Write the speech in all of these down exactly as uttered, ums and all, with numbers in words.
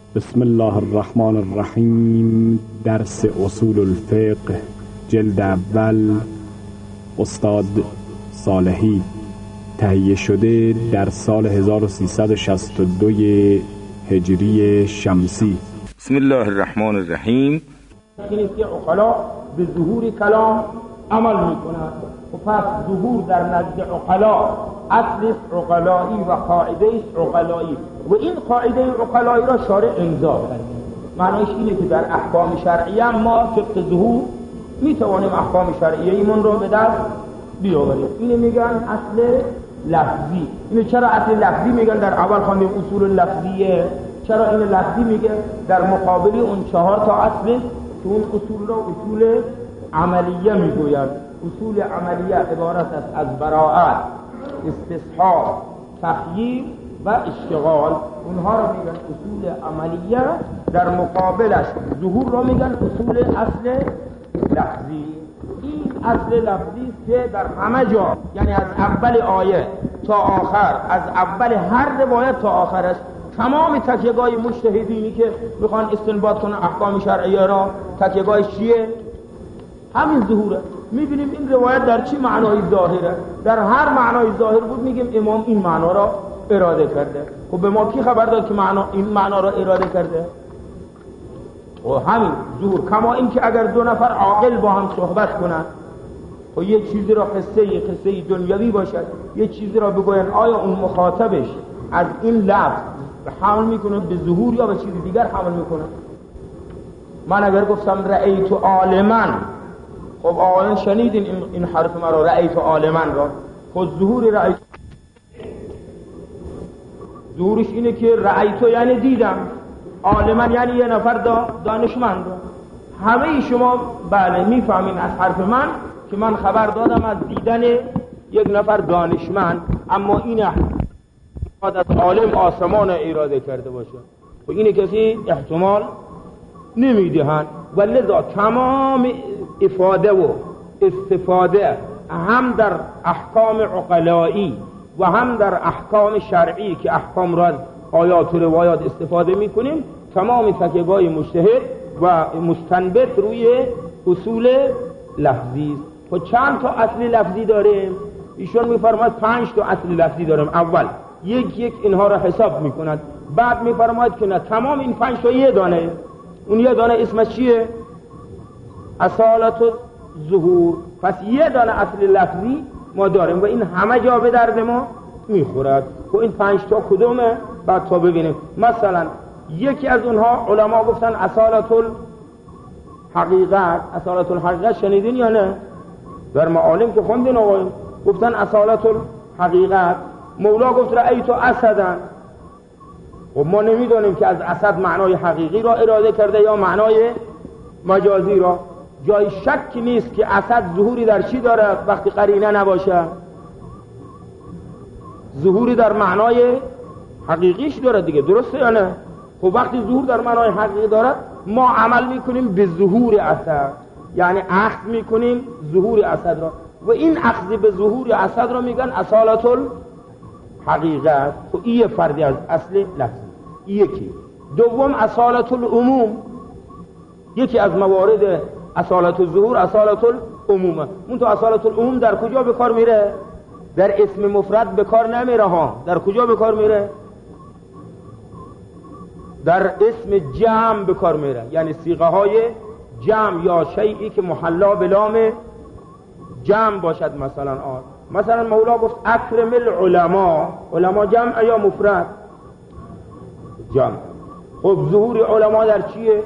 بسم الله الرحمن الرحیم. درس اصول الفقه جلد اول، استاد صالحی، تهیه شده در سال هزار و سیصد و شصت و دو هجری شمسی. بسم الله الرحمن الرحیم. این که عقلا به ظهور کلام عمل میکنند و پس ظهور در نزد عقلا اصل عقلایی و قاعده عقلایی و این قاعده عقلایی را شارع امضا کرده. معنیش اینه که در احکام شرعیه ما فقه ظهور میتوانیم احکام شرعیه ایمون رو به دست بیاوریم. اینو میگن اصل لفظی. اینو چرا اصل لفظی میگن؟ در اول خواندیم اصول لفظیه. چرا این لفظی میگه؟ در مقابل اون چهار تا اصل که اون اصول را اصول عملیه میگویند. اصول عملیه عبارت است از براءت، استصحاب، تخییر و اشتغال. اونها را میگن اصول عملیه. در مقابلش ظهور را میگن اصول اصل لفظی. این اصل لفظی که در همه جا، یعنی از اول آیه تا آخر، از اول هر روایت تا آخرش، تمام تکیه‌گاه مجتهدینی که میخوان استنباط کنن احکام شرعیه را، تکیه‌گاهش چیه؟ همین ظهوره. میبینیم این روایت در چی معنای ظاهره؟ در هر معنای ظاهر بود میگیم امام این معنا را اراده کرده. خب به ما کی خبر داد که معنا این معنا را اراده کرده؟ و همین ظهور. کما این که اگر دو نفر عاقل با هم صحبت کنن و یه چیزی را قصه یه قصه دنیوی باشد، یه چیزی را بگوین، آیا اون مخاطبش از این لفظ حمل میکنه به ظهور یا به چیز دیگر حمل میکنه؟ من اگر گفتم رأیت عالما، خب آقایان شنیدین این حرف مرا، رأیت عالما را، خود ظهور رأیت ظهورش اینه که رأیت یعنی دیدم، عالما یعنی یه نفر دانشمند. همه شما بله میفهمین از حرف من که من خبر دادم از دیدن یک نفر دانشمند، اما این از عالم آسمان اراده کرده باشه و اینه کسی احتمال نمیدهن. و لذا تمام افاده و استفاده هم در احکام عقلایی و هم در احکام شرعی که احکام را آیات و روایات استفاده میکنیم، تمام تکیه‌گاه مجتهد و مستنبط روی اصول لفظی است. و چند تا اصل لفظی داریم؟ ایشون میفرماید پنج تا اصل لفظی داریم. اول یک یک اینها را حساب میکنند، بعد میفرماید که نه، تمام این پنج تا یه دانه، اون یه دانه اسمش چیه؟ اصالت ظهور. پس یه دانه اصل لفظی ما داریم و این همه جا به درد ما میخورد. و این پنج تا کدومه؟ بعد تا ببینیم. مثلا یکی از اونها علما گفتن اصالت الحقیقت. اصالت الحقیقت شنیدین یا نه؟ در معالم که خوندین آقایون گفتن اصالت الحقیقت. مولا گفت رأیت اسدا. و ما نمیدونیم که از اسد معنای حقیقی را اراده کرده یا معنای مجازی را. جای شک نیست که اسد ظهوری در چی داره وقتی قرینه نباشه؟ ظهوری در معنای حقیقیش داره دیگه، درسته یا نه؟ خب وقتی ظهور در معنای حقیقی داره، ما عمل میکنیم به ظهور اسد، یعنی اخذ میکنیم ظهور اسد را و این اخذ به ظهور اسد را میگن اصالت الحقیقت. خب این فردی از اصل لفظی. یکی. دوم اصالت العموم. یکی از موارد اصالت الظهور اصالت العموم. اون تو اصالت العموم در کجا به کار میره؟ در اسم مفرد به کار نمیره ها. در کجا به کار میره؟ در اسم جمع به کار میره، یعنی صیغه های جمع یا شیئی که محلا به لام جمع باشد. مثلا آن مثلا مولا گفت اکرم العلماء. علماء جمع یا مفرد؟ جمع. خب ظهور علماء در چیه؟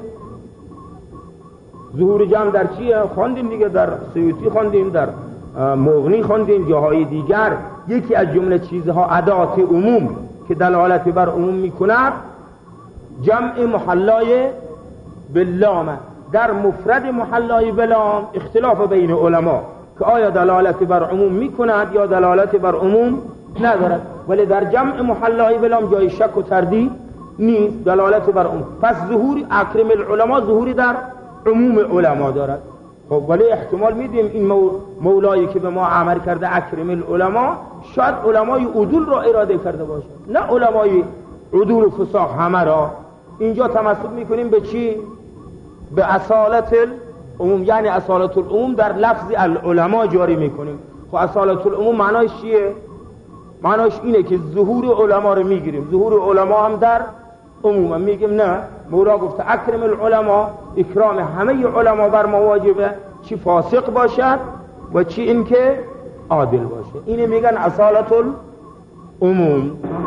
ظهور جمع در چیه؟ خواندیم دیگه، در سیوطی خواندیم، در مغنی خواندیم، جاهای دیگر. یکی از جمله چیزها ادات عموم که دلالت بر عموم میکند جمع محلای باللام. در مفرد محلای باللام اختلاف بین علما که آیا دلالت بر عموم میکند یا دلالت بر عموم ندارد، ولی در جمع محلای باللام جای شک و تردید نیست، دلالت بر عموم. پس ظهور اکرم العلماء ظهوری در عموم علما دارد. خب ولی احتمال میدیم این مولایی که به ما امر کرده اکرم العلماء شاید علمای عدول را اراده کرده باشه، نه علمای عدول و فساق همه را. اینجا تمسک میکنیم به چی؟ به اصالت العموم، یعنی اصالت العموم در لفظ العلماء جاری میکنیم. خب اصالت العموم معناش چیه؟ معناش اینه که ظهور علما رو میگیریم، ظهور علما هم در عموم میگیم نه، مولا گفته اکرم العلماء، اکرام همه علما بر ما واجبه، چی فاسق باشد و چی اینکه عادل باشه. اینه میگن اصالت العموم.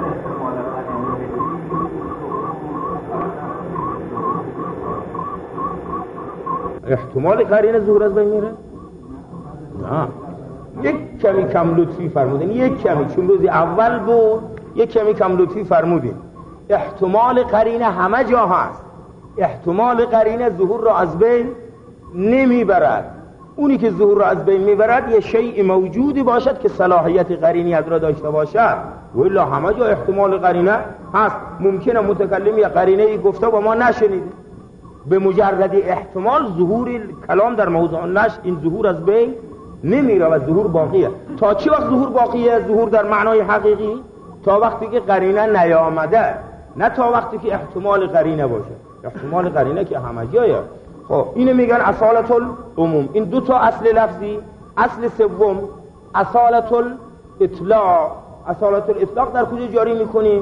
احتمال قرینه ظهور از بین میره؟ نه، یک کمی کم لطفی فرمودین، یک کمی، چون روزی اول بود یک کمی کم لطفی فرمودین. احتمال قرینه همه جا هست، احتمال قرینه ظهور را از بین نمیبرد. اونی که ظهور را از بین میبرد یه شیء موجودی باشد که صلاحیت قرینیت را داشته باشد، والا همه جا احتمال قرینه هست. ممکنه متکلم یا قرینه گفته و ما نشنیدیم، به مجرد احتمال ظهور کلام در موضوع نشر این ظهور از بین نمیره و ظهور باقیه. تا چی وقت ظهور باقیه؟ ظهور در معنای حقیقی تا وقتی که قرینه نیامده، نه تا وقتی که احتمال قرینه باشه. احتمال قرینه که همه جایه. خب اینو میگن اصالت العموم. این دو تا اصل لفظی. اصل سوم اصالت الاطلاق. اصالت الاطلاق در کجا جاری میکنیم؟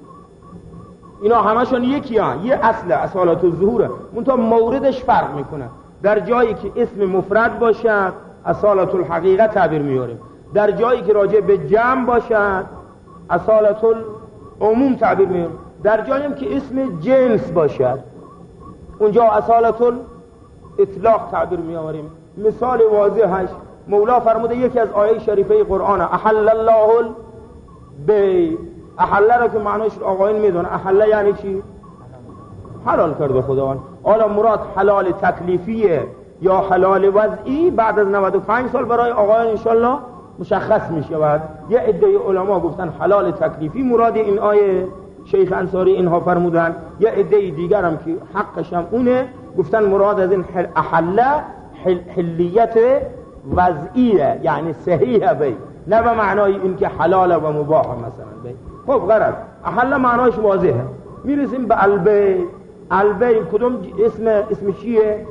اینا همشون یکی هن. یه اصل اصالت الظهوره، منتها موردش فرق میکنه. در جایی که اسم مفرد باشد اصالت الحقیقه تعبیر میاریم، در جایی که راجع به جمع باشد اصالت العموم تعبیر میاریم، در جایی هم که اسم جنس باشد اونجا اصالت الاطلاق تعبیر میاریم. مثال واضحش مولا فرموده یکی از آیه شریفه قرآن احل الله البیع. احل را که معنیش آقایون میدونه، احل یعنی چی؟ حلال کرده خداوند. حالا مراد حلال تکلیفیه یا حلال وضعی بعد از نود و پنج سال برای آقایان انشالله مشخص میشه. بعد یه عده علما گفتن حلال تکلیفی مراد این آیه، شیخ انصاری اینها فرمودن. یه عده دیگر هم که حقش هم اونه گفتن مراد از این احل حل حلیت وضعیه، یعنی صحیح بی، نه به معنای این که حلال و مباح مثلا بی. خب غرض احل معناش واضحه. میرسیم به البیع. البیع کدوم اسم اسم چیه؟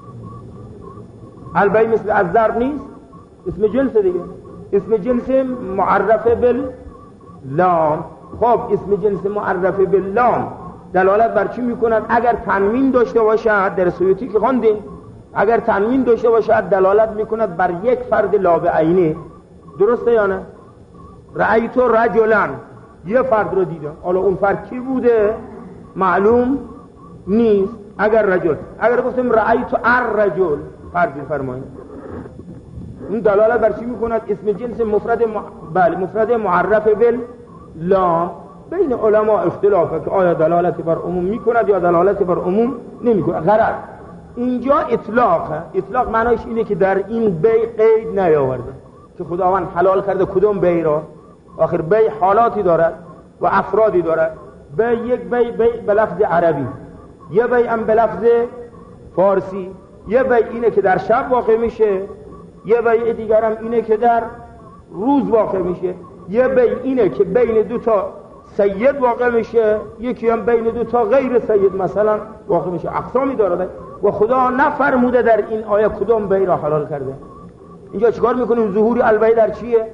البیع مثل از ضرب نیست، اسم جنس دیگه، اسم جنس معرفه باللام. خب اسم جنس معرفه باللام دلالت بر چی میکند؟ اگر تنوین داشته باشد، در سیوطی که خواندیم، اگر تنوین داشته باشد دلالت میکند بر یک فرد لا بعینه. درسته یا نه؟ رأیت رجلا، یه فرد رو دیدم، حالا اون فرد کی بوده معلوم نیست. اگر رجل، اگر گفتیم رأیت الرجل فرض فرمایید، این دلالت بر چی میکند؟ اسم جنس مفرد م... بله مفرد معرف باللام. بین علما اختلافه که آیا دلالت بر عموم میکند یا دلالت بر عموم نمیکند. غرض اینجا اطلاقه. اطلاق معنیش اینه که در این بیع قید نیاورده که خداوند حلال کرده کدوم بیع را. آخر بیع حالاتی دارد و افرادی دارد. بیع یک بیع بیع به لفظ عربی، یه بیع هم به لفظ فارسی. یه بیع اینه که در شب واقع میشه، یه بیع دیگر هم اینه که در روز واقع میشه. یه بیع اینه که بین دو تا سید واقع میشه، یکی هم بین دو تا غیر سید مثلا واقع میشه. اقسامی داره و خدا نفرموده در این آیه کدوم بیع را حلال کرده. اینجا چیکار میکنیم؟ ظهور البیع در چیه؟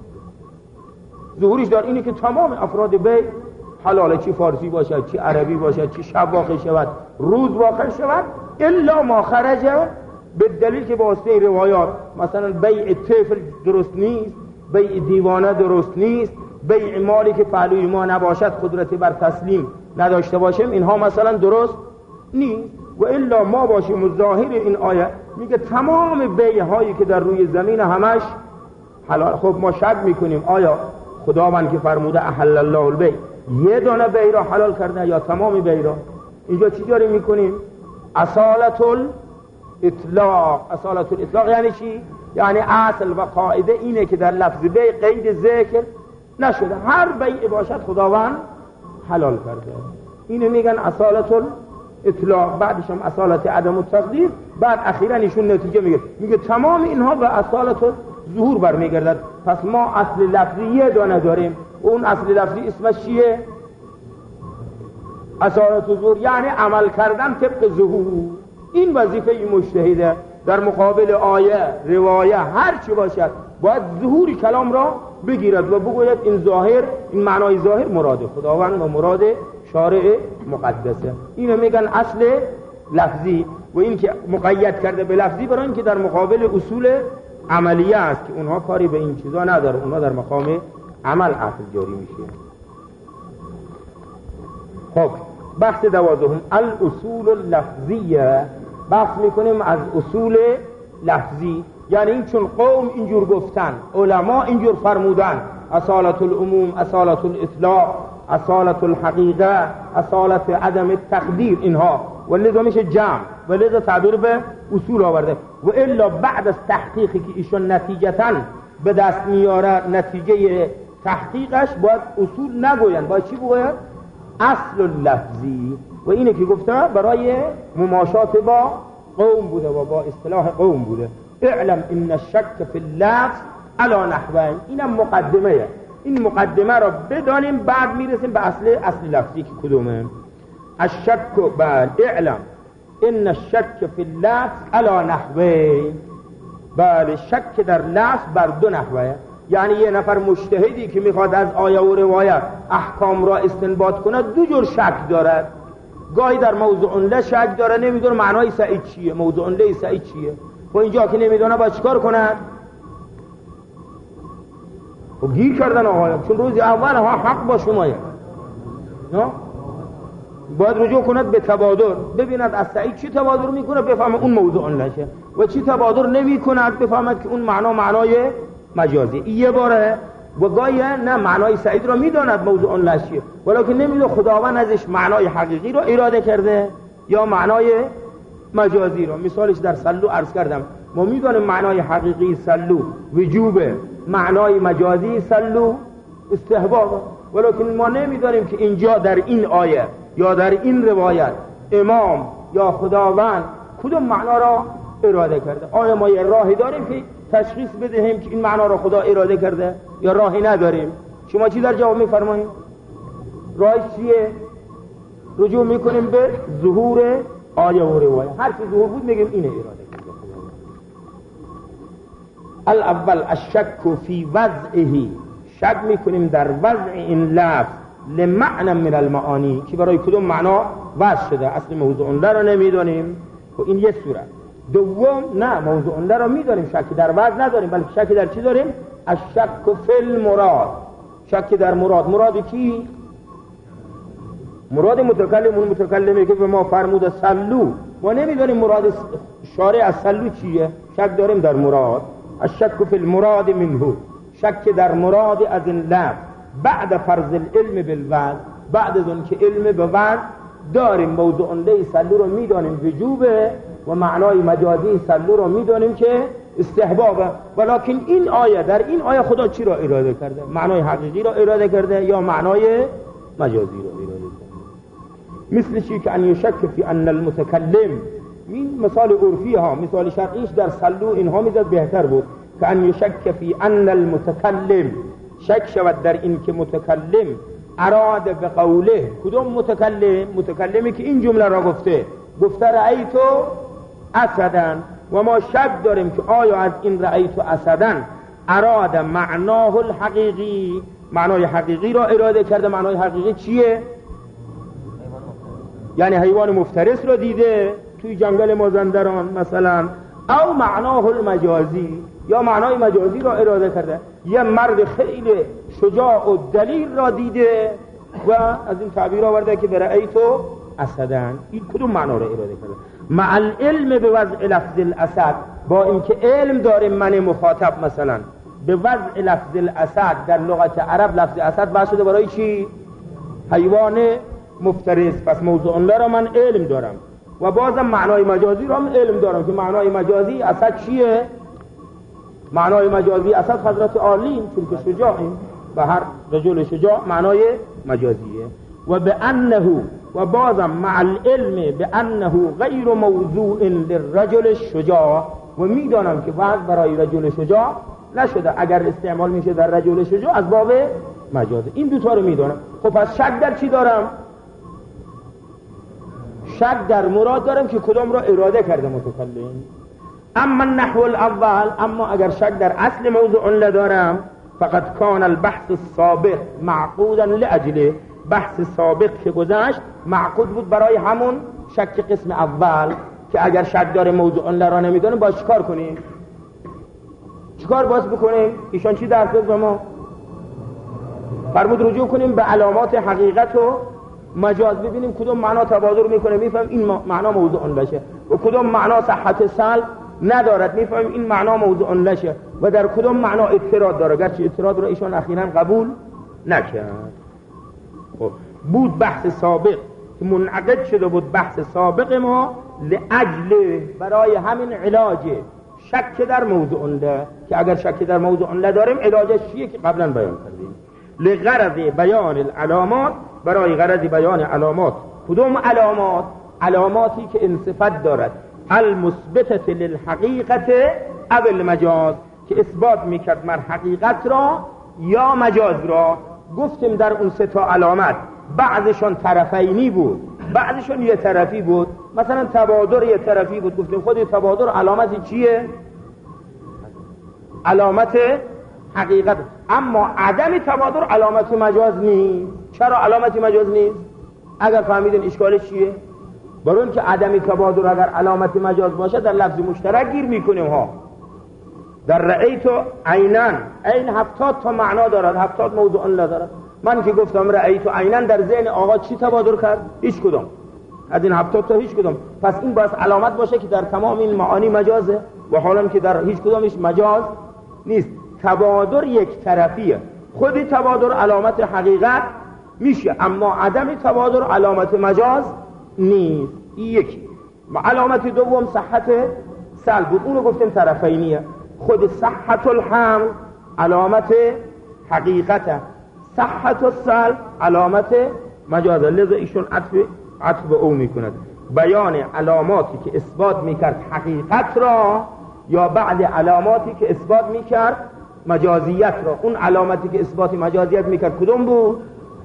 ظهورش در اینه که تمام افراد بیع حلاله، چی فارسی باشد، چی عربی باشد، چی شب واقع شود، روز واقع شود، الا ما خرج به دلیل که با واسطه روایات مثلا بیع طفل درست نیست، بیع دیوانه درست نیست، بیع مالی که پهلوی ما نباشد، قدرتی بر تسلیم نداشته باشیم، اینها مثلا درست نیست. و الا ما باشیم ظاهر این آیه میگه تمام بیع هایی که در روی زمین همش حلال. خب ما شک میکنیم آیا خداوند که فرموده احل الله البیع یه دانه بیع را حلال کرده یا تمام بیع را؟ اینجا چی جاری میکنیم؟ اصالت الاطلاق. اصالت الاطلاق یعنی چی؟ یعنی اصل و قاعده اینه که در لفظ بیع قید ذکر نشده، هر بیع باشد خداوند حلال کرده. اینو میگن اصالت الاطلاق. بعدش هم اصالت عدم التقدیر. بعد اخیرا ایشون نتیجه میگه میگه تمام اینها به اصالت ظهور برمیگردد. پس ما اصل لفظی یه دانه داریم، اون اصل لفظی اسمش چیه؟ اصالت ظهور یعنی عمل کردن طبق ظهور. این وظیفه مجتهده در مقابل آیه، روایه، هر چی باشد باید ظهور کلام را بگیرد و بگوید این ظاهر، این معنای ظاهر مراد خداوند و مراد شارع مقدسه. اینو میگن اصل لفظی و این که مقید کرده به لفظی برای این که در مقابل اصول عملیه است که اونها کاری به این چیزا نداره، اونها در مقام عمل عقل جاری میشه. خب بحث دوازدهم الاصول اللفظیه، بحث میکنیم از اصول لفظی، یعنی این چون قوم اینجور گفتن، علما اینجور فرمودن، اصالت العموم، اصالت الاطلاق، اصالت الحقیقه، اصالت عدم التقدیر، اینها و لذا میشه جمع و لذا تعبیر به اصول آورده. و الا بعد از تحقیقی که ایشون نتیجتاً به دست میاره، نتیجه تحقیقش باید اصول نگوین، باید چی بگوید؟ اصل لفظی. و اینه که گفته برای مماشات با قوم بوده و با اصطلاح قوم بوده. اعلم ان الشک فی اللفظ علی نحوین. اینم مقدمه، این مقدمه را بدانیم بعد میرسیم به اصل اصل لفظی که کدومه. الشک بل اعلم ان الشک فی اللفظ علی نحوین. بله شک در لفظ بر دو نحوه، یعنی یه نفر مجتهدی که میخواد از آیه و روایت احکام را استنباط کنه دو جور شک دارد. گاهی در موضوع له شک داره، نمیدونه معنای سعید چیه، موضوع له سعید چیه. و اینجا که نمیدونه باید چیکار کند؟ و گیر کردن آقایان، چون روزی اول ها حق با شمایه، نه؟ باید رجوع کند به تبادر، ببیند از سعید چی تبادر میکنه بفهمه اون موضوع لشه و چی تبادر نمی کند بفهمد که اون معنا معنای مجازی. یه باره و گاهی نه معنای سعید را میداند موضوع لشه ولیکن نمیدونه خداوند ازش معنای حقیقی را اراده کرده یا معنای مجازی را. مثالش در سلو عرض کردم، ما میدونیم معنای حقیقی سلو وجوب، معنای مجازی سلو استحباب، ولیکن ما نمیدونیم که اینجا در این آیه یا در این روایت امام یا خداوند کدوم معنا را اراده کرده. آیا ما یه راهی داریم که تشخیص بدهیم که این معنا را خدا اراده کرده یا راهی نداریم؟ شما چی در جواب میفرمایید؟ راهی چیه؟ رجوع میکنیم به ظهور آیه و روایت، هر چی ظهور بود میگیم اینه اراده کرده خدا. الاول الشک فی وضعه، شک میکنیم در وضع این لفظ لمعنى من المعانی که برای کدوم معنا وضع شده، اصل موضوع اون را نمیدونیم. و این یه صورت. دوم نه موضوع اون را میدونیم، شکی در وضع نداریم، بلکه شکی در چی داریم؟ الشک فی المراد، شکی در مراد. مراد کی؟ مراد متکلم. اون متکلمی که به ما فرمود سلو، ما نمیدونیم مراد شارع از سلو چیه، شک داریم در مراد. الشک فی المراد منه، شک در مراد از این لفظ بعد فرض العلم بالوضع، بعد از اون که علم به وضع داریم، موضوع له سلو رو میدانیم وجوبه و معنای مجازی سلو رو میدانیم که استحبابه. ولیکن این آیه، در این آیه خدا چی را اراده کرده؟ معنای حقیقی را اراده کرده یا معنای مجازی را اراده کرده؟ مثل چی که ان یشک فی ان المتکلم، این مثال عرفی ها، مثال شرعیش در سلو اینها میزد بهتر بود که ان یشک فی ان المتکلم، شک شود در این که متکلم اراد به قوله، کدوم متکلم؟ متکلمی که این جمله را گفته، گفته رأیتو اسدن، و ما شک داریم که آیا از این رأیتو اسدن اراد معناه الحقیقی، معنای حقیقی را اراده کرده. معنای حقیقی چیه؟ یعنی حیوان مفترس را دیده توی جنگل مازندران مثلا، او معناه المجازی، یا معنای مجازی را اراده کرده. یه مرد خیلی شجاع و دلیل را دیده و از این تعبیر آورده که برأیتو اسدن، این کدوم معنا را اراده کرده؟ مع العلم به وضع لفظ الاسد، با اینکه علم داریم من مخاطب مثلا به وضع لفظ الاسد در لغت عرب، لفظ اسد بحث شده برای چی؟ حیوان مفترس. پس موضوع اون را من علم دارم و بازم معنای مجازی را من علم دارم که معنای مجازی اسد چیه؟ معنای مجازی اسد حضرت عالی، چون که شجاعیم و هر رجل شجاع معنای مجازیه. و به انه، و بازم مع العلم به انه غیر موضوع للرجل الشجاع، و میدانم که وضع برای رجل شجاع نشده، اگر استعمال میشه در رجل شجاع از باب مجازه. این دوتا رو میدانم. خب پس شک در چی دارم؟ شک در مراد دارم که کدام را اراده کرده متکلم. اما النحو الاول، اما اگر شک در اصل موضوع ندارم، فقط کان البحث السابق معقودا لاجله، بحث سابق که گذشت معقود بود برای همون شک قسم اول که اگر شک داره موضوع را نمیدونیم باید چیکار کنیم؟ چیکار باز بکنیم؟ ایشان چی درس داد به ما؟ فرمود رجوع کنیم به علامات حقیقت و مجاز، ببینیم کدوم معنا تبادر میکنه میفهم این معنا موضوع لشه و کدوم معنا صحت سلب ندارد میفهم این معنا موضوع لشه و در کدوم معنا اضطراد داره، گرچه اضطراد رو ایشان اخیراً قبول نکرد. خب بود بحث سابق که منعقد شده بود، بحث سابق ما لاجل برای همین علاج شک در موضوع له، که اگر شک در موضوع له داریم علاجش چیه که قبلا بیان کردیم. لغرض بیان العلامات، برای غرض بیان علامات. کدوم علامات؟ علاماتی که انصفت دارد المثبتة للحقیقت او المجاز، که اثبات میکرد مر حقیقت را یا مجاز را. گفتیم در اون سه تا علامت بعضشون طرفینی بود، بعضشون یه طرفی بود. مثلا تبادر یه طرفی بود، گفتیم خود تبادر علامتی چیه؟ علامت حقیقت. اما عدم تبادر علامت مجاز نیست. چرا علامت مجاز نیست؟ اگر فهمیدین اشکالش چیه؟ برای اینکه عدم تبادر اگر علامت مجاز باشه در لفظ مشترک گیر میکنیم ها. در رأیت عینا، عین هفتاد تا معنا دارد، هفتاد موضوع ندارد. من که گفتم رأیت عینا در ذهن آقا چی تبادر کرد؟ هیچ کدوم از این هفتاد تا هیچ کدوم. پس این باید علامت باشه که در تمام این معانی مجازه و حالا که در هیچ کدومش مجاز نیست. تبادر یک طرفیه، خود تبادر علامت حقیقت میشه، اما عدم تبادر علامت مجاز نیست. یکی. علامت دوم صحت سلب بود، اونو گفتیم طرفینیه. خود صحت الحمل علامت حقیقته، صحت السلب علامت مجازه. لذا ایشون عطف عطف به او میکند. بیان علاماتی که اثبات میکرد حقیقت را یا بعد علاماتی که اثبات میکرد مجازیت را. اون علامتی که اثبات مجازیت میکرد کدوم بود؟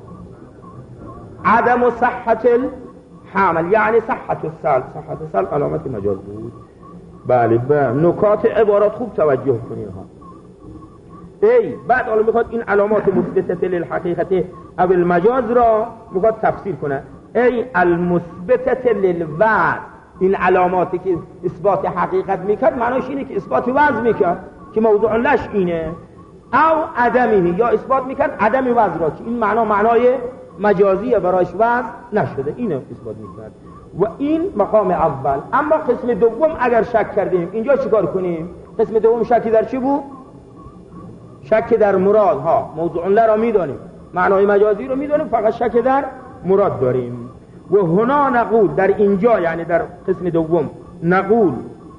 عدم صحت الحمل، یعنی صحت السلب. صحت السلب علامت مجاز بود. بله، به نکات عبارات خوب توجه کنید ها. ای بعد حالا میخواد این علامات مثبته للحقیقت او المجاز را میخواد تفسیر کنه. ای المثبته للوضع، این علاماتی که اثبات حقیقت میکرد معنیش اینه که اثبات وضع میکرد که موضوع لش اینه، او عدمی، یا اثبات میکرد عدم وضع را که این معنا معنای مجازیه برایش وضع نشده، اینو اثبات میکرد. و این مقام اول. اما قسم دوم اگر شک کردیم اینجا چیکار کنیم؟ قسم دوم شکی در چی بود؟ شک در مراد ها. موضوع له را میدانیم، معنای مجازی رو میدانیم، فقط شک در مراد داریم. و هنا نقول، در اینجا یعنی در قسم دوم نقول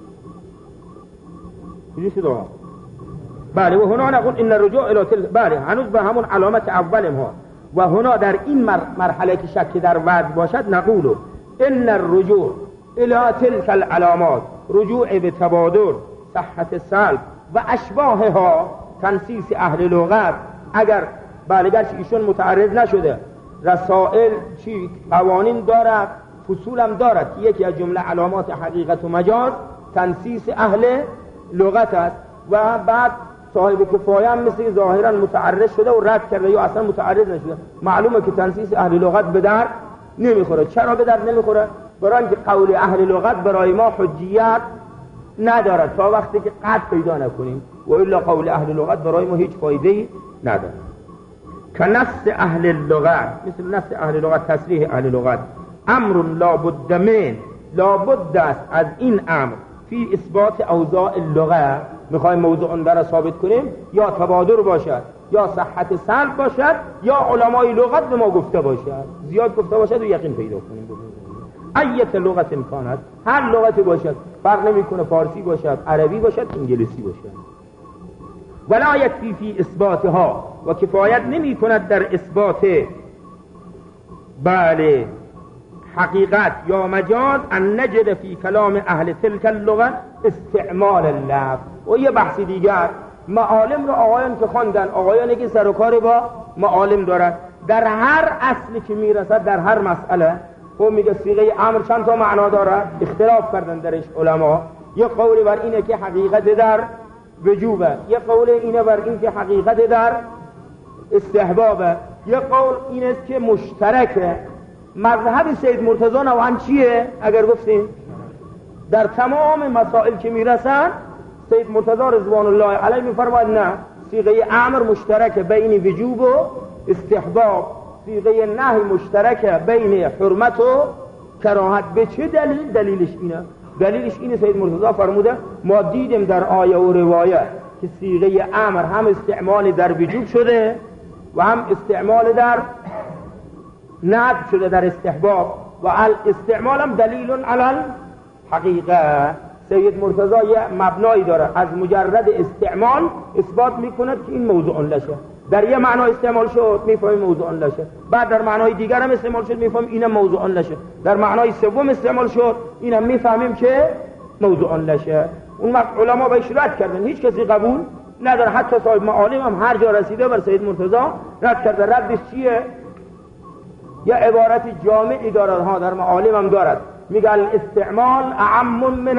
کجا شده ها؟ بله، و هنا نقول ان الرجوع الى تلك، بله هنوز به همون علامت اولم ها. و هنا در این مرحله که شک در وضع باشد نقول ان الرجوع الى تلك العلامات، رجوع به تبادر، صحت سلب و اشباهها، تنسیس اهل لغت. اگر بله گرچه ایشون متعرض نشده، رسائل چی قوانین دارد، فصولم دارد که یکی از جمله علامات حقیقت و مجاز تنسیس اهل لغت است. و بعد صاحب کفایه هم مثل ظاهرا متعرض شده و رد کرده یا اصلا متعرض نشده. معلومه که تنسیس اهل لغت به در نمیخوره. چرا به در نمیخوره؟ برای اینکه قول اهل لغت برای ما حجیت ندارد تا وقتی که قطع پیدا نکنیم، و الا قول اهل لغت برای ما هیچ فایده‌ای ندارد. که نص اهل اللغت، مثل نص اهل لغت، تصریح اهل لغت، امر لابد من، لابد است از این امر فی اثبات اوضاع اللغت. میخوایم موضوع اون را ثابت کنیم، یا تبادر باشد یا صحت سلب باشد یا علمای لغت به ما گفته باشد، زیاد گفته باشد و یقین پیدا کنیم. ایت لغت امکانات، هر لغتی باشد، فرق نمیکنه فارسی باشد، عربی باشد، انگلیسی باشد. ولا یکفی فی اثباتها، و کفایت نمی کند در اثبات بله حقیقت یا مجاز ان نجد فی کلام اهل تلک اللغه استعمال اللفظ. و یه بحث دیگر، معالم رو آقایان که خواندن، آقایانی که سر و کار با معالم دارد، در هر اصلی که میرسد، در هر مسئله خب میگه صیغه امر چند تا معنا داره؟ اختلاف کردن درش علما. یه قول بر اینه که حقیقت در وجوبه، یه قول اینه بر این که حقیقت در استحبابه، یه قول این است که مشترکه. مذهب سید مرتضی نوعاً چیه؟ اگر گفتیم در تمام مسائل که میرسن سید مرتضی رضوان الله علیه میفرماید نه، صیغه امر مشترکه بین وجوب و استحباب، صیغه نهی مشترکه بین حرمت و کراهت. به چه دلیل؟ دلیلش اینه دلیلش اینه سید مرتضی فرموده ما دیدیم در آیه و روایت که صیغه امر هم استعمال در وجوب شده و هم استعمال در ندب شده در استحباب، و الاستعمال هم دلیل علی الحقیقه. سید مرتضی یه مبنایی داره، از مجرد استعمال اثبات میکند که این موضوع لشه. در یه معنا استعمال شد میفهمیم موضوع لشه، بعد در معنای دیگر هم استعمال شد میفهمیم اینم موضوع لشه، در معنای سوم استعمال شد اینم میفهمیم که موضوع لشه. اون وقت علما بهش رد کردن، هیچ کسی قبول نداره، حتی صاحب معالم هم هر جا رسیده بر سید مرتضی رد کرده. ردش چیه؟ یه عبارت جامعی دارد ها، در معالم هم دارد، میگه الاستعمال اعم من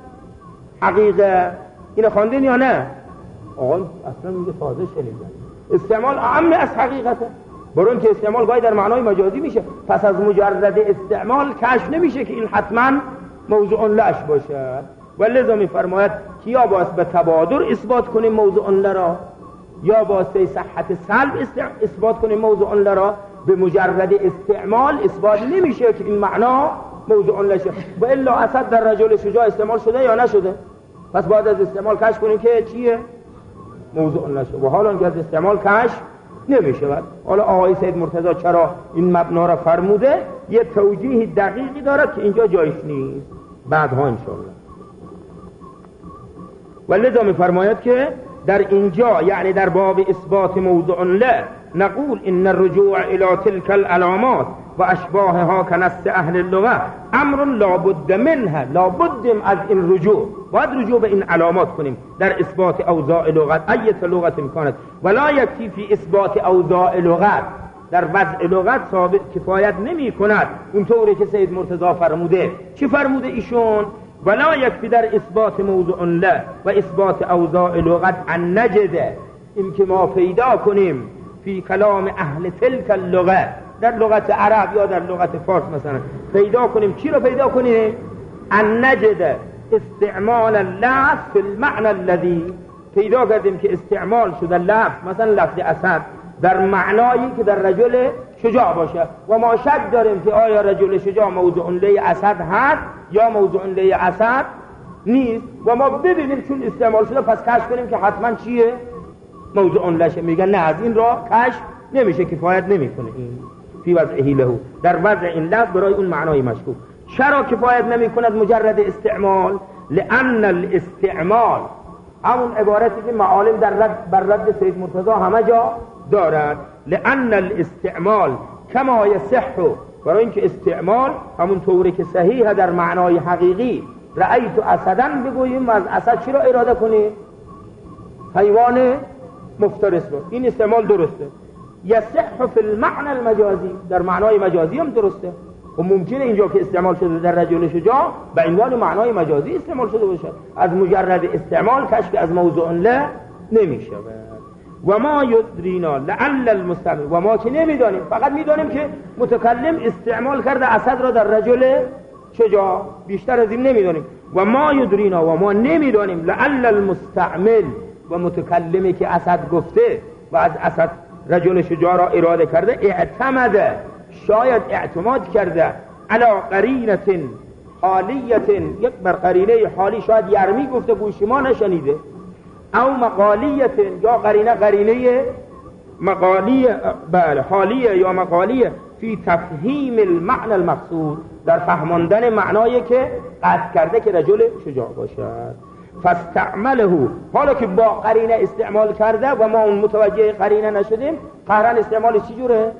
الحقیقه. اینو خواندین یا نه؟ آقا اصلا میگه تازه شنیدن استعمال اعم از حقیقته، برون که استعمال گاهی در معنای مجازی میشه، پس از مجرد استعمال کشف نمیشه که این حتما موضوع لش باشه. ولذا میفرماید که یا باید به تبادر اثبات کنیم موضوع لرا، یا باید صحت سلب اثبات کنیم موضوع لرا. به مجرد استعمال اثبات نمیشه که این معنا موضوع لشه. و الا اسد در رجل شجاع استعمال شده یا نشده؟ پس بعد از استعمال کشف کنیم که چیه؟ موضوع نشه. و حالا که از استعمال کشف نمیشه. حالا آقای سید مرتضی چرا این مبنا را فرموده یه توجیه دقیقی داره که اینجا جایش نیست، بعدها انشاءالله. ولذا میفرماید که در اینجا یعنی در باب اثبات موضوع له نقول ان الرجوع الى تلك العلامات و اشباهها کنص اهل اللغه امر لابد منها. لابد از این رجوع، باید رجوع به این علامات کنیم در اثبات اوضاع لغت ایت لغت امکانت. ولا یکفی فی اثبات اوضاع لغت، در وضع لغت ثابت کفایت نمی کند اونطوری که سید مرتضی فرموده. چی فرموده ایشون؟ ولا یکفی در اثبات موضوع له و اثبات اوضاع لغت ان نجده، این که ما پیدا کنیم فی کلام اهل تلک اللغه، در لغت عرب یا در لغت فارس مثلا پیدا کنیم. چی رو پیدا کنیم؟ ان نجده استعمال اللفظ فی المعنى الذی، پیدا کردیم که استعمال شده لفظ مثلا لفظ اسد در معنایی که در رجل شجاع باشه، و ما شک داریم که آیا رجل شجاع موضوع لی اسد هست یا موضوع لی اسد نیست، و ما ببینیم چون استعمال شده پس کشف کنیم که حتما چیه؟ موضوع لشه. میگن نه، از این را کشف نمیشه، کفایت نمیکنه این فی وضعه له، در وضع این لفظ برای اون معنای مشکوک. چرا کفایت نمیکند مجرد استعمال؟ لان الاستعمال همون عبارتی که معالم در رد بر رد سید مرتضی همه جا دارد، لان الاستعمال کما یصح، برای اینکه استعمال همون طوری که صحیح در معنای حقیقی رأیت اسدن بگوییم، از اسد چی را اراده کنیم؟ حیوان مفترس رو. این استعمال درسته. یصح فی المعنى المجازی، در معنای مجازی هم درسته. و ممکنه اینجا که استعمال شده در رجل شجاع به عنوان معنای مجازی استعمال شده باشه، از مجرد استعمال کشف از موضوع له نمیشه. و ما یدرینا لعل المستعمل، و ما که نمیدانیم، فقط میدانیم که متکلم استعمال کرده اسد را در رجل شجاع، بیشتر از این نمیدانیم. و ما یدرینا، و ما نمیدانیم لعل المستعمل، و متکلمی که اسد گفته و از اسد رجل شجاع را اراده کرده اعتمده، شاید اعتماد کرده علی قرینه حالیه، یک بر قرینه حالی، شاید یرمی گفته گوش ما نشنیده، او مقالیه یا قرینه قرینه مقالیه، بله حالیه یا مقالیه، فی تفهیم المعنى المقصود، در فهماندن معنایی که قصد کرده که رجل شجاع باشد. فاستعمله، حالا که با قرینه استعمال کرده و ما اون متوجه قرینه نشدیم، قهرن استعمالش چی جوره؟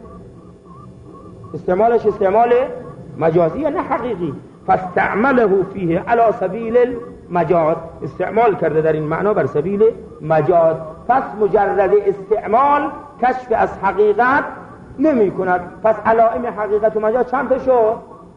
استعمالش استعمال مجازی نه حقیقی. فاستعمله فیه علی سبیل المجاز، استعمال کرده در این معنا بر سبیل مجاز. پس مجرد استعمال کشف از حقیقت نمی کند. پس علائم حقیقت و مجاز چند تا شد؟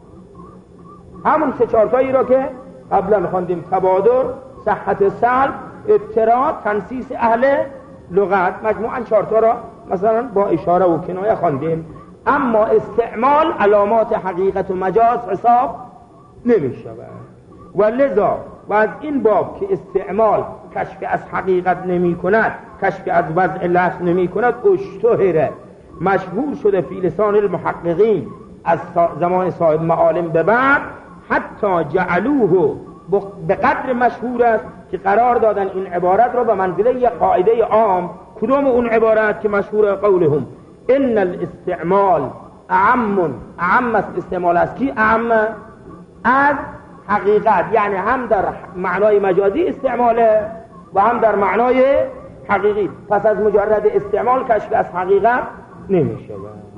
همون سه چهارتایی را که قبلا خواندیم: تبادر، صحت سلب، اضطراد، تنسیس اهل لغت. مجموعاً چهارتا را مثلا با اشاره و کنایه خواندیم. اما استعمال علامات حقیقت و مجاز حساب نمی شود و لذا و از این باب که استعمال کشف از حقیقت نمی کند، کشف از وضع لفظ نمی کند، اشتهره، مشهور شده فی لسان المحققین از زمان صاحب معالم به بعد، حتی جعلوه به قدر مشهور است که قرار دادن این عبارت را به منزله یک قاعده عام. کدوم اون عبارت که مشهور؟ قولهم ان الاستعمال اعم، اعم است استعمال است کی؟ اعم از حقیقت، یعنی هم در معنای مجازی استعماله و هم در معنای حقیقی. پس از مجرد استعمال کشف از حقیقت نمیشه.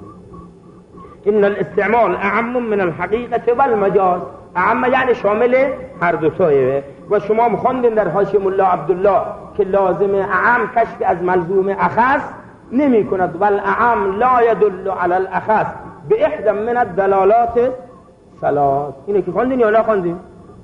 ان الاستعمال اعم من الحقیقت و المجاز. اعم یعنی شامل هر دو تایه. و شما مخواندین در حاشیه ملا عبدالله که لازم اعم کشف از ملزوم اخص نمی کند. و الاعم لا يدل على الاخص به احدى من الدلالات ثلاث. اینه که خواندین یا نه خواندین؟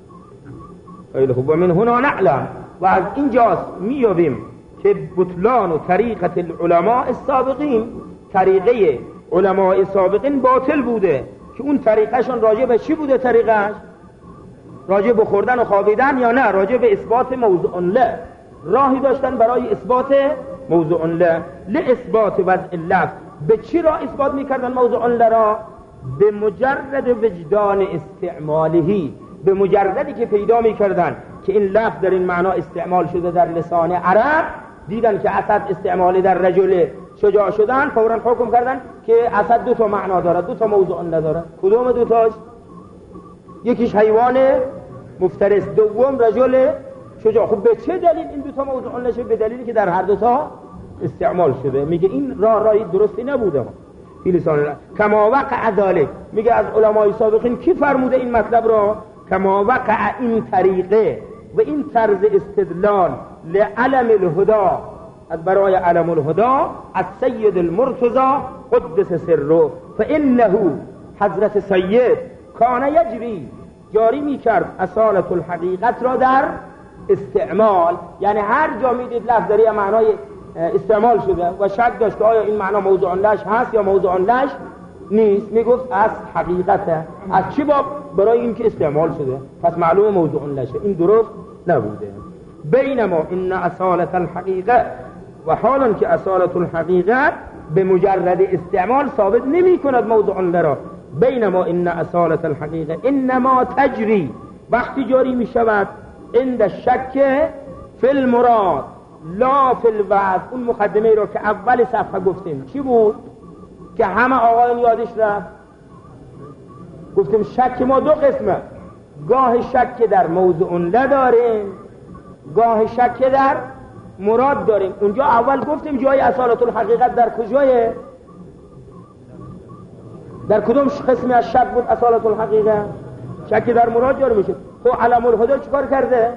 خیلی خوب. و من هنا نعلم، و از اینجاست میابیم که بطلان و طریقت العلماء السابقین، طریقه علماء سابقین باطل بوده. که اون طریقهشون راجع به چی بوده؟ طریقهش راجع به خوردن و خوابیدن یا نه؟ راجع به اثبات موضوع له. راهی داشتن برای اثبات موضوع له، لاثبات وضع لفظ. به چی را اثبات میکردن موضوع له را؟ به مجرد وجدان استعمالهی، به مجردی که پیدا میکردن که این لفظ در این معنا استعمال شده در لسان عرب، دیدن که اسد استعمالی در رجل شجاع شدن، فوراً حکم کردن که اسد دو تا معنا داره، دو تا موضوع نداره. کدوم دو تاش؟ یکیش حیوان مفترس، دوم رجل شجاع. خب به چه دلیل این دو تا موضوع نشه؟ به دلیلی که در هر دو تا استعمال شده. میگه این راه راهی درستی نبوده فی لسان الله. کما وقع ذلک، میگه از علمای سابقین کی فرموده این مطلب را؟ کما وقع این طریقه و این طرز استدلال لعلم الهدا، از برای علم الهدا از سید المرتضی قدس سره، فانه حضرت سید کان یجری، جاری میکرد اصالت الحقیقت را در استعمال. یعنی هر جا میدید لفظ در معنای استعمال شده و شک داشت که آیا این معنا موضوع لش هست یا موضوع لش نیست، میگفت از حقیقته. از چی باب؟ برای این که استعمال شده، پس معلوم موضوع لشه. این درست نبوده. بینما ان اصالت الحقیقه، و حالا که اصالت الحقیقت به مجرد استعمال ثابت نمی کند موضوع لرا. بینما ان اصالت الحقیقه انما تجری، وقتی جاری می شود عند شک فی المراد لا فی الوضع. اون مقدمه رو که اول صفحه گفتیم چی بود که همه آقایان یادش رفت؟ گفتیم شک ما دو قسمه، گاه شک در موضوع له داریم، گاه شک در مراد داریم. اونجا اول گفتیم جای اصالت الحقیقت در کجایه؟ در کدوم قسمی از شک بود اصالت الحقیقت؟ شک در مراد جاری میشه. خب علم الهدا چیکار کرده؟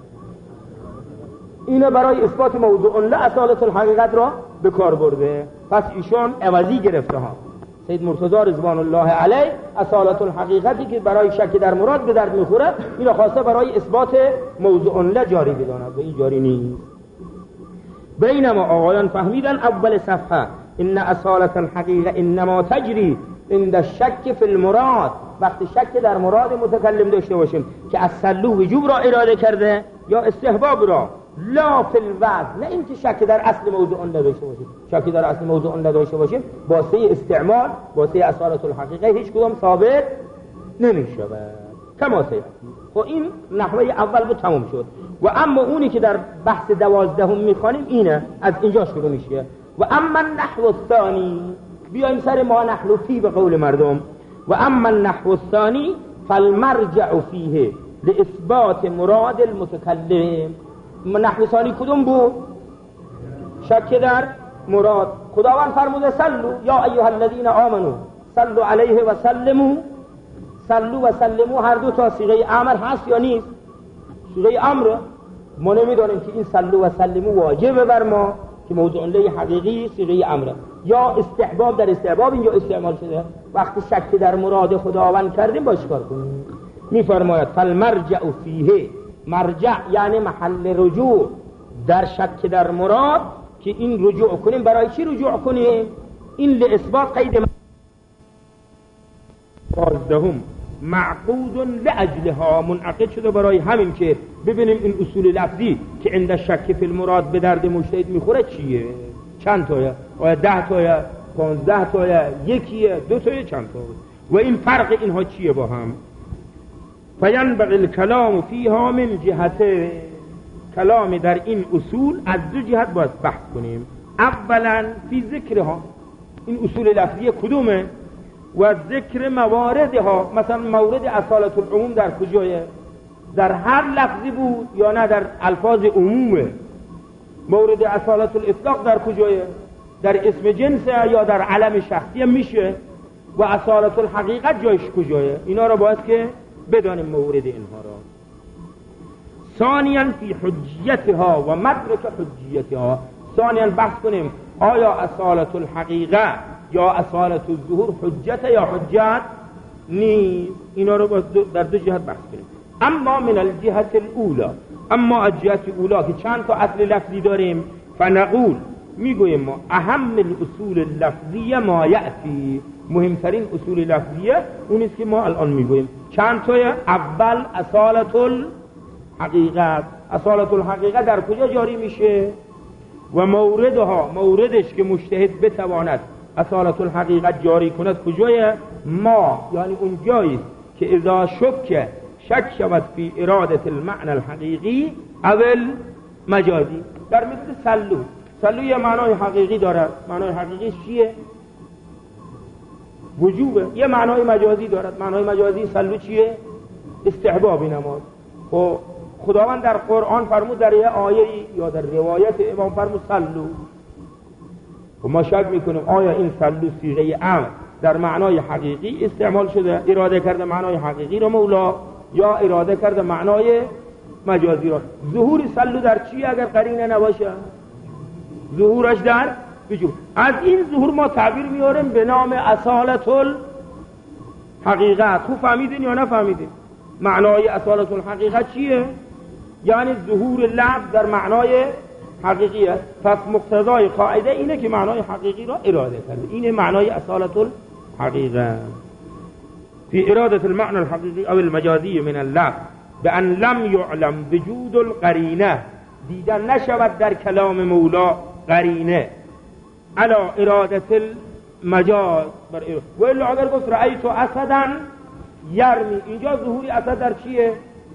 اینو برای اثبات موضوع له اصالت الحقیقت را به کار برده. پس ایشون عوضی گرفته ها. سید مرتضی رضوان الله علیه اصالت الحقیقتی که برای شک در مراد به درد میخوره، اینو خواسته برای اثبات موضوع له جاری بداند و این جاری نیست. بینما آقایان فهمیدن اول صفحه ان اصالت الحقیقه انما تجری عند الشک فی المراد، وقتی شک در مراد متکلم داشته باشیم که از سلو وجوب را اراده کرده یا استحباب را، لا فی الوضع، نه اینکه شک در اصل موضوع نداشته باشیم. شک در اصل موضوع نداشته باشیم واسه استعمال، واسه اصالت الحقیقه هیچ کدام ثابت نمیشه. کما سید. خب این نحوه اول بود، تموم شد. و اما اونی که در بحث دوازدهم میخوانیم اینه، از اینجا شروع میشه. و اما النحو الثانی، بیایم سر ما نحو فی به قول مردم. و اما النحو الثانی فالمرجع فیه لاثبات مراد المتکلم. نحو ثانی کدوم بود؟ شک در مراد. خداوند فرموده سلو یا ایها الذین آمنو صلوا علیه و سلموا. صلو و سلموا هر دو تا صیغه امر هست یا نیست؟ صیغه امر. ما نمیدونیم که این صلو و سلموا واجبه بر ما که موضوع له حقیقی صیغه امره، یا استحباب در استحباب اینجا استعمال شده. وقتی شک در مراد خداوند کردیم باش کار کنیم. میفرماید فالمرجع فیه، مرجع یعنی محل رجوع در شک در مراد، که این رجوع کنیم برای چی رجوع کنیم؟ این لاثبات قید پانزدهم معقود لاجلها، منعقد شده برای همین که ببینیم این اصول لفظی که عند شک فی المراد به درد مجتهد میخوره چیه، چند تایه، آیا ده تایه، پانزده تایه، یکیه، دو تایه، چند تایه، و این فرق اینها چیه با هم. فینبغی الکلام فیها من جهت، کلام در این اصول از دو جهت باید بحث کنیم. اولا فی ذکرها، این اصول لفظی کدومه، و ذکر مواردها، مثلا مورد اصالت العموم در کجایه، در هر لفظی بود یا نه در الفاظ عمومه، مورد اصالت الاطلاق در کجایه، در اسم جنسه یا در علم شخصی میشه، و اصالت الحقیقت جایش کجایه، اینا رو باید که بدانیم مورد اینها را. ثانیاً فی حجیتها و مدرک حجیتها، ثانیاً بحث کنیم آیا اصالت الحقیقه یا اصالت الظهور حجت یا حجت نیست، اینا رو باید در دو جهت بحث کنیم. اما من الجهت الاولى، اما از جهت اولا که چند تا اصل لفظی داریم، فنقول میگویم ما اهم الاصول اللفظیه ما یأتی، مهمترین اصول لفظیه اونیست که ما الان میگویم. چند تای؟ اول اصالت الحقیقت، اصالت الحقیقت در کجا جاری میشه و موردها، موردش که مجتهد بتواند اصالت الحقیقت جاری کند کجایه؟ ما یعنی اون جایی که اذا شک شک شود فی ارادت المعنى الحقیقی اول مجازی، در مثل سلو، سلو یه معنای حقیقی داره، معنای حقیقی چیه؟ وجوبه. یه معنای مجازی دارد، معنای مجازی سلو چیه؟ استحباب نماز. و خداوند در قرآن فرمود در یه آیه یا در روایت امام فرمود سلو، و ما شک میکنیم آیا این سلو صیغه امر در معنای حقیقی استعمال شده، اراده کرده معنای حقیقی رو مولا، یا اراده کرده معنای مجازی رو. ظهور سلو در چی اگر قرینه نباشه؟ ظهورش در وجوب. از این ظهور ما تعبیر میاریم به نام اصالت الحقیقت. تو فهمیدین یا نفهمیدین؟ معنای اصالت الحقیقت چیه؟ یعنی ظهور لفظ در معنای حقیقیه. پس مقتضای قاعده اینه که معنای حقیقی را اراده کرده، اینه معنای اصالت الحقیقت. فی ارادت المعنى الحقیقی او المجازی من اللفظ بأن لم یعلم وجود القرینه، دیدن نشود در کلام مولا قرینه علی ارادت المجاز بر ارادت. و الا اگر گفت رأیت اسدا یرمی، اینجا ظهور اسد در چیه؟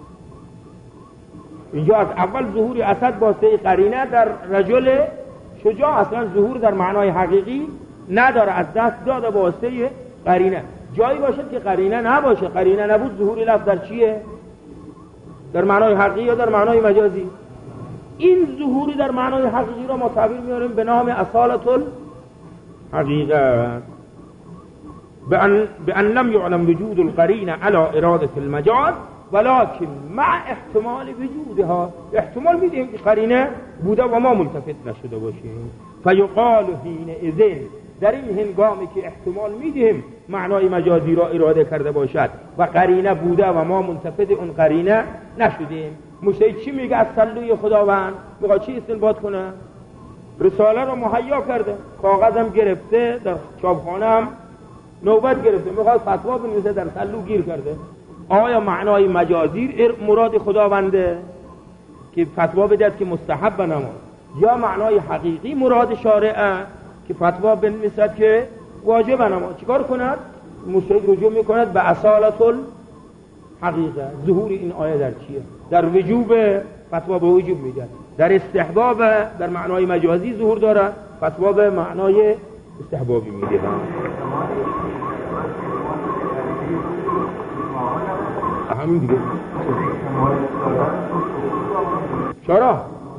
اینجا از اول ظهور اسد واسطه قرینه در رجل شجاع، اصلا ظهور در معنای حقیقی نداره، از دست داده واسطه قرینه. جایی باشد که قرینه نباشه، قرینه نبود، ظهور لفظ در چیه؟ در معنای حقیقی یا در معنای مجازی؟ این ظهوری در معنای حقیقی را ما تعبیر میاریم به نام اصالت الحقیقت. بأن لم يعلم وجود القرینه على اراده المجاز ولكن مع احتمال وجودها، احتمال میدیم که قرینه بوده و ما ملتفت نشده باشیم. فیقال حینئذ، در این هنگامی که احتمال میدیم معنای مجازی را اراده کرده باشد و قرینه بوده و ما ملتفت اون قرینه نشدیم، مجتهد چی میگه از سلوی خداوند؟ میخواد چی استنباط کنه؟ رساله رو مهیا کرده، کاغذم گرفته، در چاپخانه هم نوبت گرفته، میخواد فتوا بنویسه، در سلو گیر کرده. آیا معنای مجازی مراد خداونده که فتوا بدهد که مستحب نماز، یا معنای حقیقی مراد شارعه که فتوا بنویسد که واجب نماز؟ چیکار کند؟ مجتهد رجوع میکند به اصالت الحقیقه. ظهور این آیه در چیه؟ در وجوب، فتوا به وجوب میده. در استحباب، در معنای مجازی ظهور داره، فتوا به معنای استحبابی میده. همین دیگه. چرا؟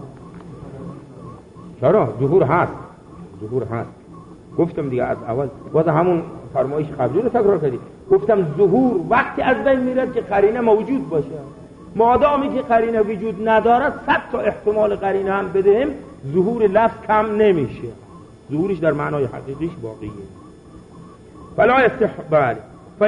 چرا؟ ظهور هست، ظهور هست. گفتم دیگه از اول، باز همون فرمایش قبلی رو تکرار کردی. گفتم ظهور وقتی از بین میرد که قرینه موجود باشه. مادامی که قرینه وجود نداره، صد تا احتمال قرینه هم بدهیم، ظهور لفظ کم نمیشه، ظهورش در معنای حقیقیش باقیه. فلا استحبال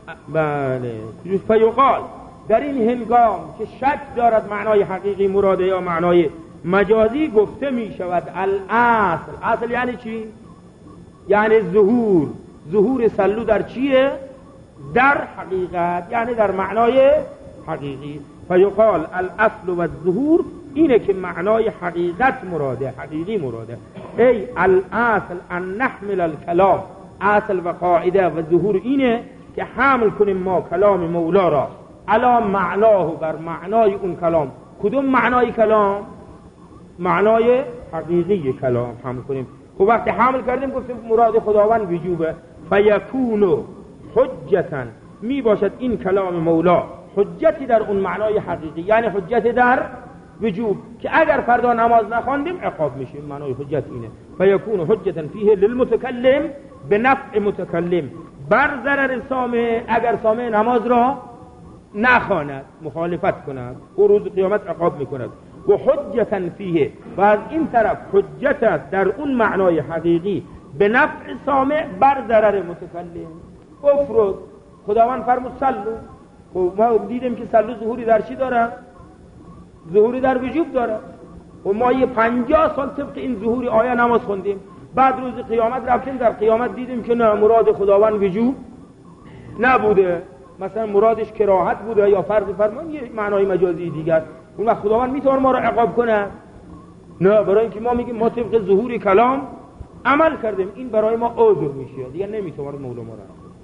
بله فیقال در این هنگام که شک دارد معنای حقیقی مراده یا معنای مجازی گفته می شود الاصل. اصل یعنی چی؟ یعنی ظهور. ظهور سلو در چیه؟ در حقیقت، یعنی در معنای حقیقی. فیقال الاصل و الظهور اینه که معنای حقیقت مراده، حقیقی مراده. ای الاصل ان نحمل الکلام، اصل و قاعده و ظهور اینه که حمل کنیم ما کلام مولا را علی معناه، بر معنای اون کلام. کدوم معنای کلام؟ معنای حقیقی کلام حمل کنیم. خب وقتی حمل کردیم گفتیم مراد خداوند وجوبه. فیکونو حجتا، می باشد این کلام مولا حجتی در اون معنای حقیقی، یعنی حجت در وجوب، که اگر فردا نماز نخواندیم عقاب میشیم. معنای حجت اینه. فیکونو حجتا فیه للمتکلم به نفع متکلم، بر ضرر سامع اگر سامع نماز را نخواند، مخالفت کند، او روز قیامت عقاب میکند. و حجتا فیه، و از این طرف حجت است در اون معنای حقیقی به نفع سامع بر ضرر متکلم. افرض خداوند فرمود سلو، خب ما دیدیم که سلو ظهوری در چی داره؟ ظهوری در وجوب داره. و ما یه پنجاه سال طبق این ظهوری آیه نماز خوندیم، بعد روز قیامت رفتیم در قیامت دیدیم که نه، مراد خداوند وجوب نبوده، مثلا مرادش کراهت بوده یا فرض فرمان یه معنای مجازی دیگر. اون وقت خداوند میتونه ما رو عقاب کنه؟ نه، برای اینکه ما میگیم ما طبق ظهور کلام عمل کردیم، این برای ما عذر میشه، دیگه نمیتونه مولا ما رو.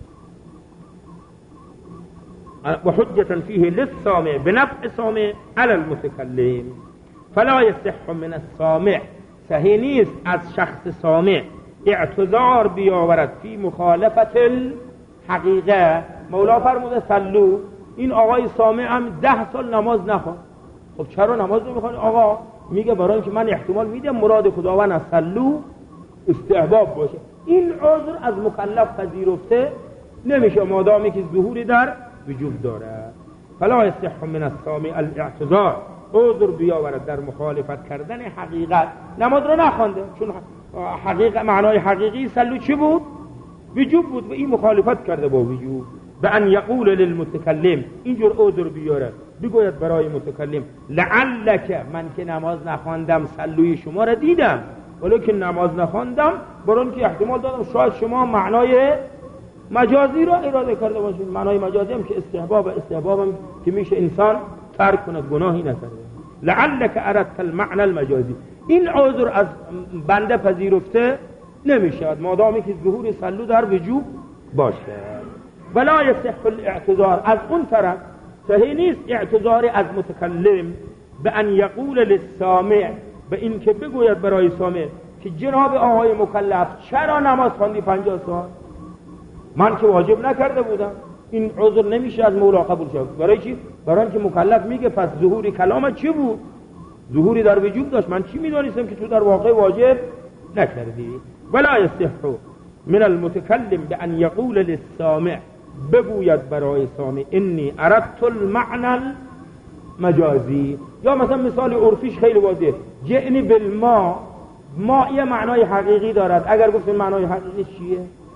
و حجتا فیه للسامع بنفع سامع علی المتکلم. فلا یصح من السامع، صحیح نیست از شخص سامع اعتذار بیاورد فی مخالفت الحقیقه. مولا فرموده سلو، این آقای سامع هم ده سال نماز نخوان. خب چرا نماز نمیخوانی آقا؟ میگه برای اینکه من احتمال میدم مراد خداوند از سلو استحباب باشه. این عذر از مکلف پذیرفته نمیشه مادامی که ظهوری در وجوب داره. فلا یصح من السامع الاعتذار، عذر بیاورد در مخالفت کردن حقیقت. نماز رو نخوانده، چون حقیقت معنای حقیقی سلو چی بود؟ وجوب بود، و این مخالفت کرده با وجوب. به ان یقول للمتکلم، اینجور عذر بیاره، بگوید برای متکلم لعلک، من که نماز نخواندم سلوی شما را دیدم، ولیکن نماز نخواندم برای اینکه احتمال دادم شاید شما معنای مجازی را اراده کرده باشید. معنای مجازی هم که استحباب، استحباب هم که میشه انسان ترک کند، گناهی نکرده. لعلک اردت المعنى المجازی، این عذر از بنده پذیرفته نمیشد مادامی که ظهور سلو در وجوب باشه. ولا یصح الاعتذار، از اون طرف صحیح نیست اعتذار از متکلم به ان یقول للسامع، به این که بگوید برای سامع که جناب آقای مکلف چرا نماز خواندی پنجاه سال؟ من که واجب نکرده بودم. این عذر نمیشه از مولا قبول شد. برای چی؟ برای اینکه مکلف میگه پس ظهور کلامت چی بود؟ ظهوری در وجوب داشت، من چی میدانستم که تو در واقع واجب نکردی؟ ولا یصح من المتکلم به ان یقول للسامع، بگوید برای سامع انی اردت المعنى المجازی. یا مثلا مثال عرفیش خیلی واضحه، جئنی بالماء، ما یه معنای حقیقی دارد. اگر گفتیم معنای حقیقی چیه؟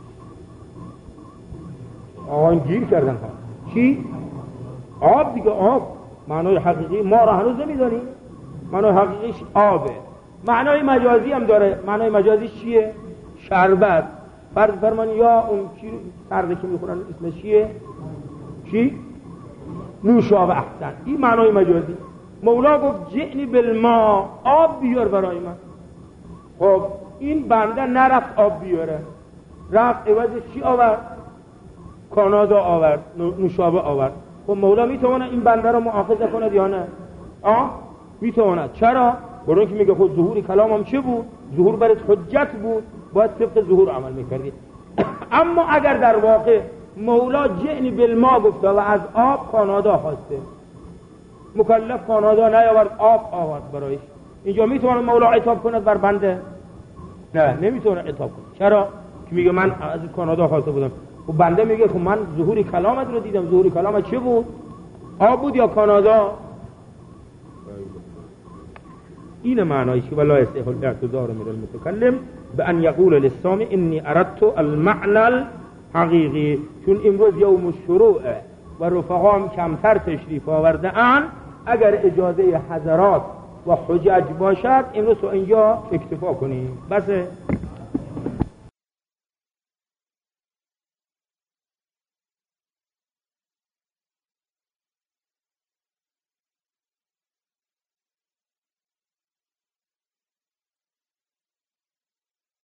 آن گیر کردن ها. چی؟ آب دیگه، آب معنای حقیقی ما را هنوز نمیدانیم. معنای حقیقیش آبه. معنای مجازی هم داره. معنای مجازی چیه؟ شربت. فرض فرمان یا اون چی سرده که میخورن اسمش چیه؟ چی؟ نوشابه. احسن، این معنای مجازی. مولا گفت جئنی بالماء، آب بیار برای من. خب این بنده نرفت آب بیاره، رفت عوضش چی آورد؟ کانادا آورد، نوشابه آورد. خب مولا میتونه این بنده رو مؤاخذه کنه یا نه؟ آه میتونه. چرا؟ برای اینکه میگه خود ظهور کلامم چه بود؟ ظهور برات حجت بود، باید طبق ظهور عمل میکردی. اما اگر در واقع مولا جئنی بالماء گفته و از آب کانادا خواسته، مکلف کانادا نیاورد، آب آورد برایش، اینجا میتونه مولا عتاب کنه بر بنده؟ نه، نمیتونه عتاب کنه. چرا؟ که میگه من از کانادا خواسته بودم. و بنده میگه خب من ظهور کلامت رو دیدم. ظهور کلامت چه بود؟ آب بود یا کانادا؟ این معنایش که ولا یصح الاعتذار من المتکلم به ان یقول للسامع انی اردت المعنى حقیقی، چون امروز یوم الشروعه و رفقام کمتر تشریف آورده اند، اگر اجازه حضرات و حجج باشد امروز اینجا اکتفا کنیم. بس